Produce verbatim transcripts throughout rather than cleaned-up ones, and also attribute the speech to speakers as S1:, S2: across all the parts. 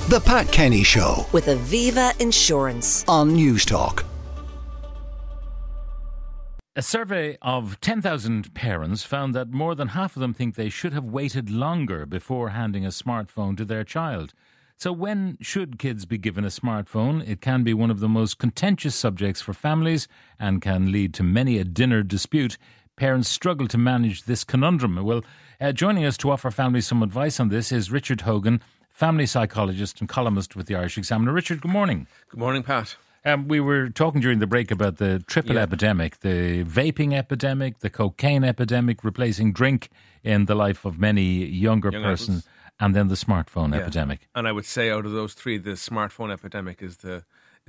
S1: The Pat Kenny Show
S2: with Aviva Insurance
S1: on Newstalk.
S3: A survey of ten thousand parents found that more than half of them think they should have waited longer before handing a smartphone to their child. So when should kids be given a smartphone? It can be one of the most contentious subjects for families and can lead to many a dinner dispute. Parents struggle to manage this conundrum. Well, uh, joining us to offer families some advice on this is Richard Hogan, family psychologist and columnist with the Irish Examiner. Richard, good morning.
S4: Good morning, Pat.
S3: Um, we were talking during the break about the triple
S4: yeah.
S3: epidemic, the vaping epidemic, the cocaine epidemic, replacing drink in the life of many younger
S4: Young
S3: persons,
S4: adults.
S3: and then the smartphone
S4: yeah.
S3: epidemic.
S4: And I would say out of those three, the smartphone epidemic is the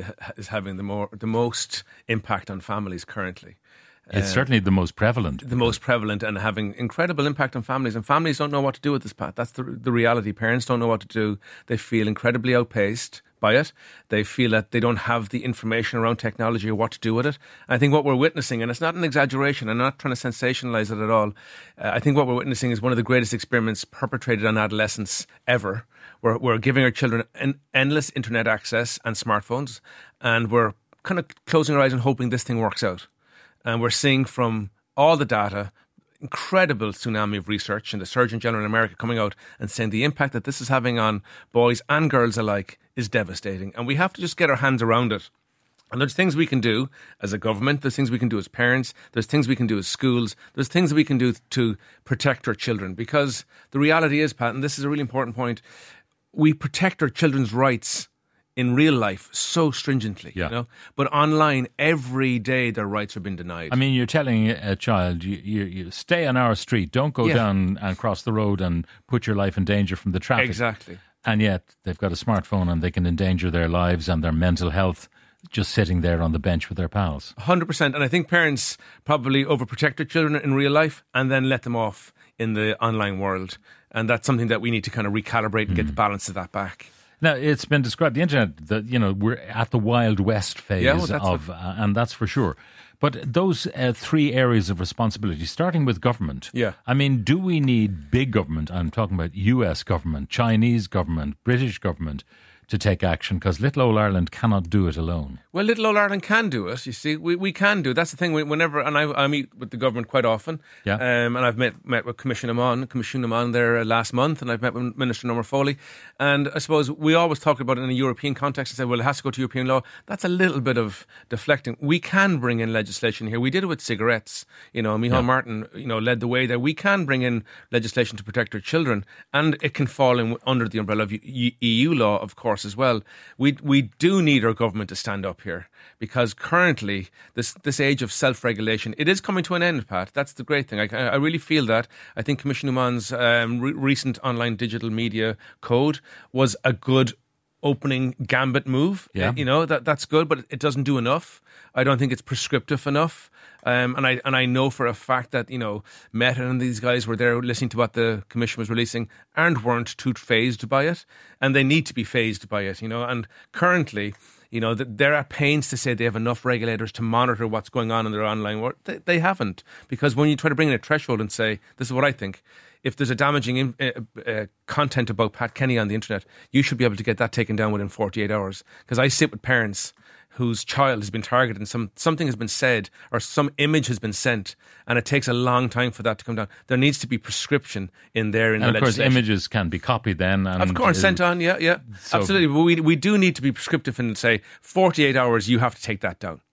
S4: is having the more the most impact on families currently.
S3: It's
S4: uh,
S3: certainly the most prevalent.
S4: The most prevalent and having incredible impact on families. And families don't know what to do with this, Pat. That's the the reality. Parents don't know what to do. They feel incredibly outpaced by it. They feel that they don't have the information around technology or what to do with it. I think what we're witnessing, and it's not an exaggeration, I'm not trying to sensationalize it at all. Uh, I think what we're witnessing is one of the greatest experiments perpetrated on adolescents ever. We're, we're giving our children an endless internet access and smartphones, and we're kind of closing our eyes and hoping this thing works out. And we're seeing from all the data, incredible tsunami of research, and the Surgeon General in America coming out and saying the impact that this is having on boys and girls alike is devastating. And we have to just get our hands around it. And there's things we can do as a government, there's things we can do as parents, there's things we can do as schools, there's things that we can do to protect our children. Because the reality is, Pat, and this is a really important point, we protect our children's rights in real life so stringently,
S3: yeah.
S4: you know, but online every day their rights are being denied.
S3: I mean, you're telling a child, you, you, you stay on our street, don't go
S4: yeah.
S3: down and cross the road and put your life in danger from the traffic.
S4: Exactly.
S3: And yet they've got a smartphone and they can endanger their lives and their mental health just sitting there on the bench with their pals.
S4: one hundred percent. And I think parents probably overprotect their children in real life and then let them off in the online world. And that's something that we need to kind of recalibrate and mm. get the balance of that back.
S3: Now, it's been described, the internet, that, you know, we're at the Wild West phase
S4: yeah, well,
S3: of, uh, and that's for sure. But those uh, three areas of responsibility, starting with government.
S4: Yeah.
S3: I mean, do we need big government? I'm talking about U S government, Chinese government, British government to take action, because little old Ireland cannot do it alone.
S4: Well, little old Ireland can do it, you see. We we can do it. That's the thing. Whenever, and I, I meet with the government quite often,
S3: yeah.
S4: um, and I've met met with Commissioner Mon, Commissioner Mon there uh, last month, and I've met with Minister Norma Foley. And I suppose we always talk about it in a European context and say, well, it has to go to European law. That's a little bit of deflecting. We can bring in legislation here. We did it with cigarettes. You know, Micheál
S3: yeah.
S4: Martin, you know, led the way there. We can bring in legislation to protect our children, and it can fall in under the umbrella of E U law, of course, as well. We we do need our government to stand up here, because currently this this age of self-regulation, it is coming to an end, Pat. That's the great thing. I, I really feel that. I think Commissioner Mon's um, re- recent online digital media code was a good opening gambit move.
S3: Yeah.
S4: You know, that that's good, but it doesn't do enough. I don't think it's prescriptive enough. Um, and I and I know for a fact that, you know, Meta and these guys were there listening to what the Commission was releasing and weren't too phased by it. And they need to be phased by it, you know. And currently, you know, they're at pains to say they have enough regulators to monitor what's going on in their online world. They, they haven't. Because when you try to bring in a threshold and say, this is what I think, if there's a damaging in, uh, uh, content about Pat Kenny on the internet, you should be able to get that taken down within forty-eight hours. Because I sit with parents whose child has been targeted and some something has been said or some image has been sent, and it takes a long time for that to come down. There needs to be prescription in there in
S3: and
S4: the
S3: of course,
S4: legislation.
S3: images can be copied then. And
S4: of course, sent on, yeah, yeah.
S3: So
S4: absolutely. But we, we do need to be prescriptive and say, forty-eight hours, you have to take that down.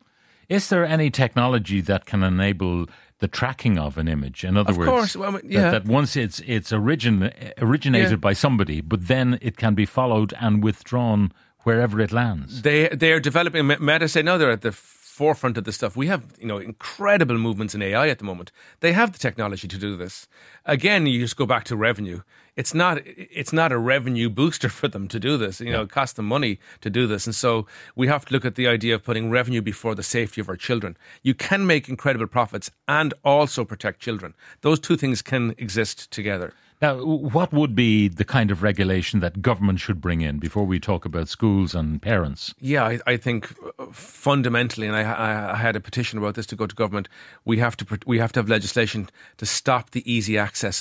S3: Is there any technology that can enable the tracking of an image? In other
S4: of
S3: words,
S4: course. Well, yeah.
S3: that, that once it's it's origin, originated
S4: Yeah.
S3: by somebody, but then it can be followed and withdrawn wherever it lands.
S4: They they are developing. Meta say no, they're at the forefront of this stuff. We have, you know, incredible movements in A I at the moment. They have the technology to do this. Again, you just go back to revenue. It's not it's not a revenue booster for them to do this. You know,
S3: Yeah.
S4: it costs them money to do this. And so we have to look at the idea of putting revenue before the safety of our children. You can make incredible profits and also protect children. Those two things can exist together.
S3: Now, what would be the kind of regulation that government should bring in before we talk about schools and parents?
S4: Yeah, I, I think fundamentally, and I, I, I had a petition about this to go to government. We have to we have to have legislation to stop the easy access of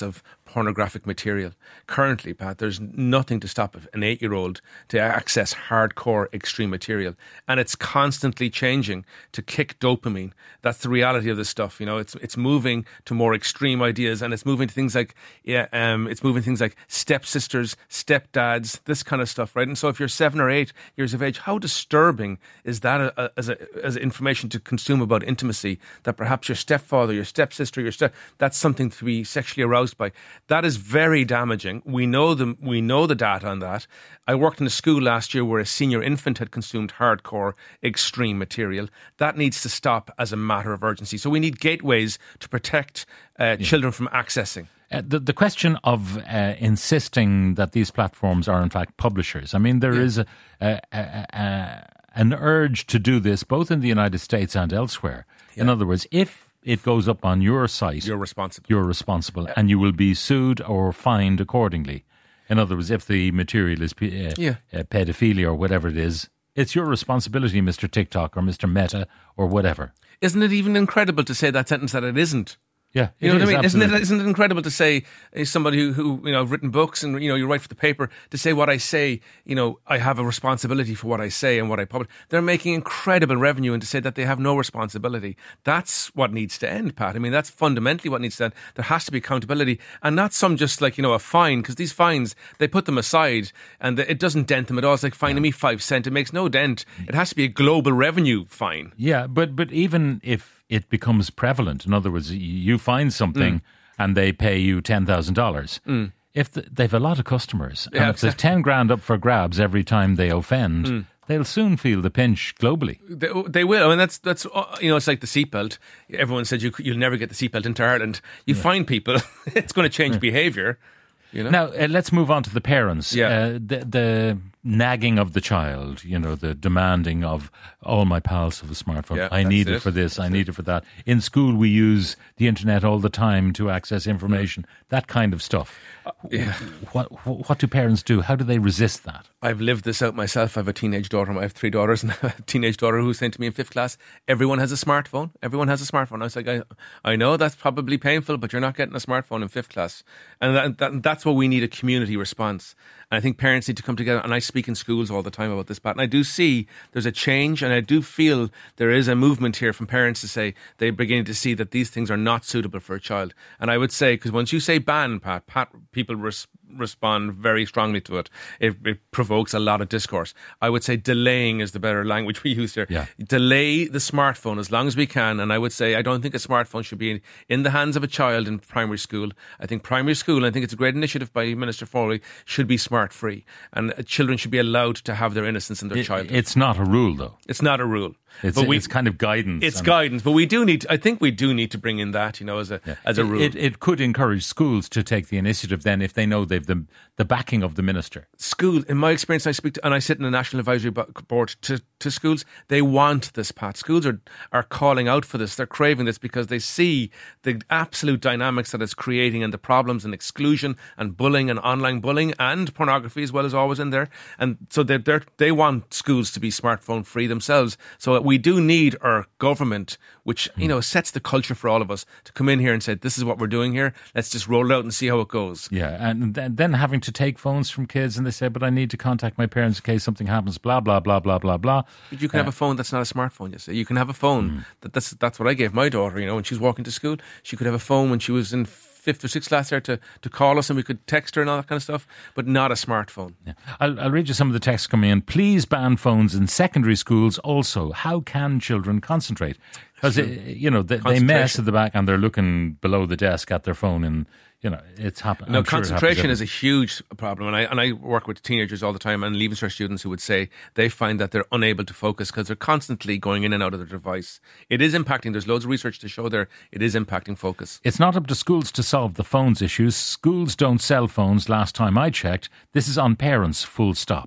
S4: pornographic material. Currently, Pat, there's nothing to stop an eight-year-old to access hardcore extreme material. And it's constantly changing to kick dopamine. That's the reality of this stuff. You know, it's it's moving to more extreme ideas, and it's moving to things like, yeah, um, it's moving to things like stepsisters, stepdads, this kind of stuff, right? And so if you're seven or eight years of age, how disturbing is that a, a, as, a, as information to consume about intimacy, that perhaps your stepfather, your stepsister, your step, that's something to be sexually aroused by. That is very damaging. We know the, we know the data on that. I worked in a school last year where a senior infant had consumed hardcore extreme material. That needs to stop as a matter of urgency. So we need gateways to protect uh, yeah. children from accessing.
S3: Uh, the, the question of uh, insisting that these platforms are in fact publishers. I mean, there yeah. is a, a, a, a, an urge to do this both in the United States and elsewhere. Yeah. In other words, if it goes up on your site,
S4: you're responsible.
S3: You're responsible, yeah. and you will be sued or fined accordingly. In other words, if the material is uh,
S4: yeah.
S3: uh, pedophilia or whatever it is, it's your responsibility, Mister TikTok or Mister Meta or whatever.
S4: Isn't it even incredible to say that sentence that it isn't?
S3: Yeah,
S4: you know
S3: is,
S4: what I mean.
S3: absolutely.
S4: Isn't it? Isn't it incredible to say, as somebody who, who you know, have written books and you know you write for the paper, to say what I say, you know, I have a responsibility for what I say and what I publish. They're making incredible revenue, and to say that they have no responsibility, that's what needs to end, Pat. I mean, that's fundamentally what needs to end. There has to be accountability, and not some just like you know a fine, because these fines, they put them aside and it doesn't dent them at all. It's like fining yeah. me five cent; it makes no dent. It has to be a global revenue fine.
S3: Yeah, but but even if it becomes prevalent. In other words, you find something mm. and they pay you ten thousand dollars. Mm. If the, they've a lot of customers, and
S4: yeah,
S3: if
S4: exactly.
S3: there's ten grand up for grabs every time they offend, mm. they'll soon feel the pinch globally.
S4: They, they will. I mean, that's, that's you know, it's like the seatbelt. Everyone said you, you'll never get the seatbelt into Ireland. You yeah. find people, it's going to change yeah. behaviour. You know?
S3: Now, uh, let's move on to the parents.
S4: Yeah.
S3: Uh, the, the nagging of the child, you know, the demanding of, all my pals have a smartphone.
S4: Yeah,
S3: I need it,
S4: it
S3: for this,
S4: that's
S3: I need
S4: it.
S3: it for that. In school, we use the internet all the time to access information, that kind of stuff.
S4: Uh, yeah.
S3: What, what do parents do? How do they resist that?
S4: I've lived this out myself. I have a teenage daughter. I have three daughters, and a teenage daughter who's saying to me in fifth class, everyone has a smartphone. Everyone has a smartphone. I was like, I, I know that's probably painful, but you're not getting a smartphone in fifth class. And that, that, that's what we need, a community response. And I think parents need to come together. And I speak in schools all the time about this, Pat. And I do see there's a change, and I do feel there is a movement here from parents to say they're beginning to see that these things are not suitable for a child. And I would say, because once you say ban, Pat, Pat people res- respond very strongly to it. it. It provokes a lot of discourse. I would say delaying is the better language we use here.
S3: Yeah.
S4: Delay the smartphone as long as we can. And I would say I don't think a smartphone should be in, in the hands of a child in primary school. I think primary school, and I think it's a great initiative by Minister Foley, should be smart free. And children should be allowed to have their innocence in their
S3: it,
S4: childhood.
S3: It's not a rule, though.
S4: It's not a rule.
S3: It's,
S4: but we,
S3: it's kind of guidance.
S4: It's guidance, but we do need. I think we do need to bring in that, you know, as a yeah. as a rule.
S3: It, it could encourage schools to take the initiative. Then, if they know they've the the backing of the minister.
S4: School, in my experience, I speak to, and I sit in the National Advisory Board to, to schools. They want this, Pat. Schools are are calling out for this. They're craving this because they see the absolute dynamics that it's creating and the problems and exclusion and bullying and online bullying and pornography as well as always in there. And so they they they want schools to be smartphone free themselves. So we do need our government, which, you know, sets the culture for all of us, to come in here and say, this is what we're doing here. Let's just roll it out and see how it goes.
S3: Yeah, and th- then having to take phones from kids and they say, but I need to contact my parents in case something happens, blah, blah, blah, blah, blah, blah.
S4: But you can
S3: uh,
S4: have a phone that's not a smartphone, you see. You can have a phone. Mm. That, that's that's what I gave my daughter, you know, when she was walking to school. She could have a phone when she was in fifth or sixth class there to, to call us, and we could text her and all that kind of stuff, but not a smartphone.
S3: Yeah. I'll, I'll read you some of the texts coming in. Please ban phones in secondary schools also. How can children concentrate? Because, you know, they, they mess at the back and they're looking below the desk at their phone, and, you know, it's happening.
S4: No, I'm concentration sure is a huge problem. And I and I work with teenagers all the time, and Leaving Cert students who would say they find that they're unable to focus because they're constantly going in and out of their device. It is impacting. There's loads of research to show there it is impacting focus.
S3: It's not up to schools to solve the phones issues. Schools don't sell phones last time I checked. This is on parents, full stop.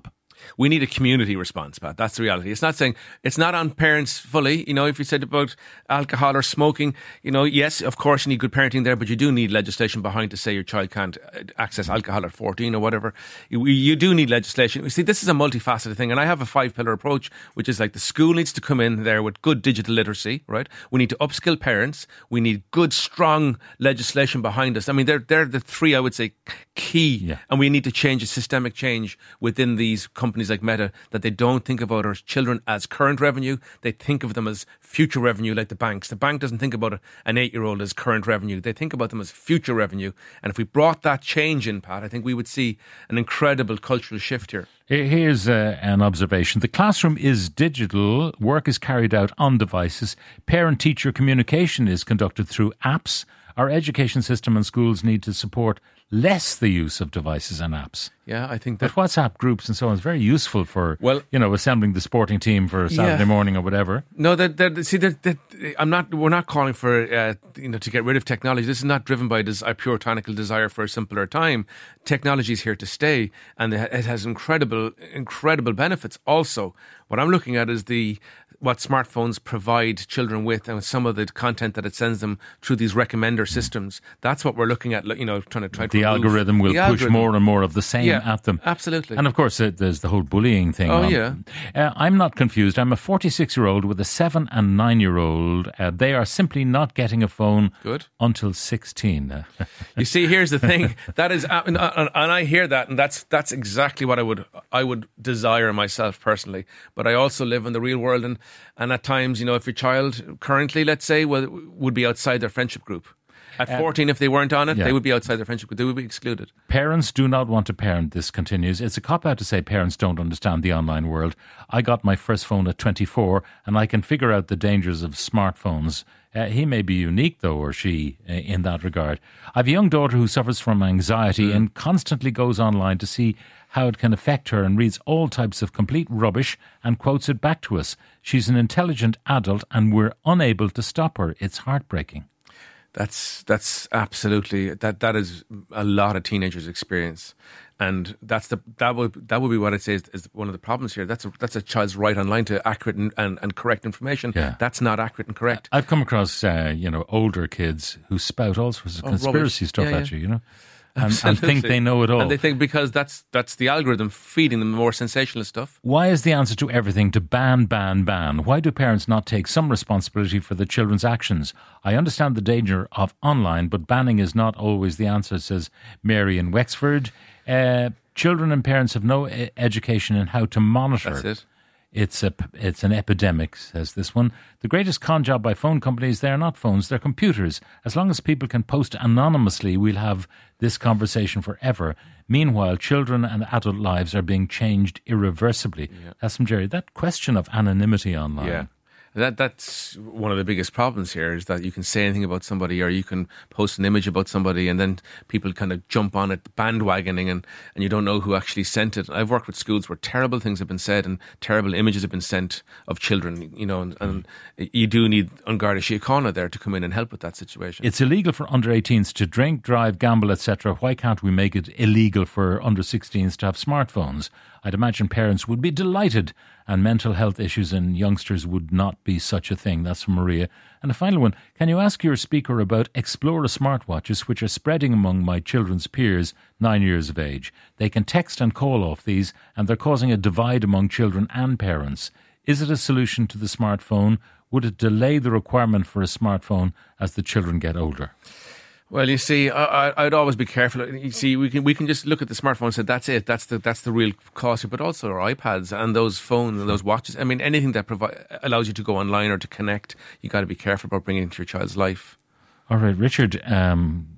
S4: we need a community response, Pat. That's the reality. It's not saying, it's not on parents fully. You know, if you said about alcohol or smoking, you know, yes, of course you need good parenting there, but you do need legislation behind to say your child can't access alcohol at fourteen or whatever. You, you do need legislation. You see, this is a multifaceted thing, and I have a five pillar approach, which is like the school needs to come in there with good digital literacy, right? We need to upskill parents. We need good, strong legislation behind us. I mean, they're, they're the three, I would say, key. Yeah. And we need to change a systemic change within these companies like Meta, that they don't think about our children as current revenue. They think of them as future revenue, like the banks. The bank doesn't think about a, an eight-year-old as current revenue. They think about them as future revenue. And if we brought that change in, Pat, I think we would see an incredible cultural shift here.
S3: Here's uh, an observation. The classroom is digital. Work is carried out on devices. Parent-teacher communication is conducted through apps. Our education system and schools need to support less the use of devices and apps.
S4: Yeah, I think that...
S3: But WhatsApp groups and so on is very useful for,
S4: well,
S3: you know, assembling the sporting team for Saturday yeah. morning or whatever.
S4: No, they're, they're, see, they're, they're, I'm not. We're not calling for, uh, you know, to get rid of technology. This is not driven by this, a puritanical desire for a simpler time. Technology is here to stay, and it has incredible, incredible benefits. Also, what I'm looking at is the what smartphones provide children with, and some of the content that it sends them through these recommender systems. That's what we're looking at. You know, trying to try to
S3: the algorithm will
S4: the
S3: push
S4: algorithm.
S3: more and more of the same
S4: yeah,
S3: at them.
S4: Absolutely.
S3: And of course, uh, there's the whole bullying thing.
S4: Oh
S3: on.
S4: yeah.
S3: Uh, I'm not confused. I'm a forty-six-year-old with a seven and nine-year-old. Uh, they are simply not getting a phone
S4: Good.
S3: until sixteen.
S4: You see, here's the thing. That is, uh, and, and I hear that, and that's that's exactly what I would I would desire myself personally. But I also live in the real world, and and at times, you know, if your child currently, let's say, well, would be outside their friendship group. At fourteen, if they weren't on it, yeah. they would be outside their friendship group. They would be excluded.
S3: Parents do not want to parent, this continues. It's a cop-out to say parents don't understand the online world. I got my first phone at twenty-four, and I can figure out the dangers of smartphones. Uh, he may be unique, though, or she, uh, in that regard. I have a young daughter who suffers from anxiety mm. and constantly goes online to see how it can affect her and reads all types of complete rubbish and quotes it back to us. She's an intelligent adult, and we're unable to stop her. It's heartbreaking.
S4: That's that's absolutely that that is a lot of teenagers' experience, and that's the that would that would be what I'd say is, is one of the problems here. That's a, that's a child's right online to accurate and, and, and correct information.
S3: Yeah.
S4: That's not accurate and correct.
S3: I've come across uh, you know older kids who spout all sorts of
S4: oh,
S3: conspiracy
S4: rubbish.
S3: stuff
S4: yeah,
S3: at
S4: yeah.
S3: you, you know. And, and think they know it all.
S4: And they think because that's that's the algorithm feeding them more sensationalist stuff.
S3: Why is the answer to everything to ban, ban, ban? Why do parents not take some responsibility for the children's actions? I understand the danger of online, but banning is not always the answer, says Mary in Wexford. Uh, children and parents have no e- education in how to monitor.
S4: That's it.
S3: It's a it's an epidemic, says this one. The greatest con job by phone companies, they're not phones, they're computers. As long as people can post anonymously, we'll have this conversation forever. Meanwhile, children and adult lives are being changed irreversibly. Yeah. That's from Jerry. That question of anonymity online.
S4: Yeah. That that's one of the biggest problems here, is that you can say anything about somebody, or you can post an image about somebody, and then people kind of jump on it, bandwagoning, and, and you don't know who actually sent it. I've worked with schools where terrible things have been said and terrible images have been sent of children, you know, and, and you do need An Garda Síochána there to come in and help with that situation.
S3: It's illegal for under eighteens to drink, drive, gamble, et cetera. Why can't we make it illegal for under sixteens to have smartphones? I'd imagine parents would be delighted, and mental health issues in youngsters would not be such a thing. That's from Maria. And a final one. Can you ask your speaker about Explora smartwatches, which are spreading among my children's peers, nine years of age? They can text and call off these, and they're causing a divide among children and parents. Is it a solution to the smartphone? Would it delay the requirement for a smartphone as the children get older?
S4: Well, you see, I, I, I'd always be careful. You see, we can we can just look at the smartphone and say that's it. That's the that's the real cost here. But also our iPads and those phones and those watches. I mean, anything that provi- allows you to go online or to connect, you got to be careful about bringing into your child's life.
S3: All right, Richard. Um,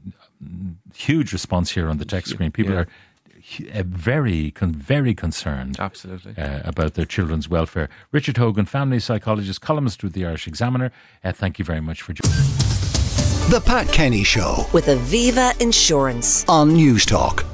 S3: huge response here on the text screen. People yeah. are very, very concerned.
S4: Absolutely.
S3: Uh, about their children's welfare. Richard Hogan, family psychologist, columnist with the Irish Examiner. Uh, thank you very much for joining.
S1: The Pat Kenny Show
S2: with Aviva Insurance
S1: on News Talk.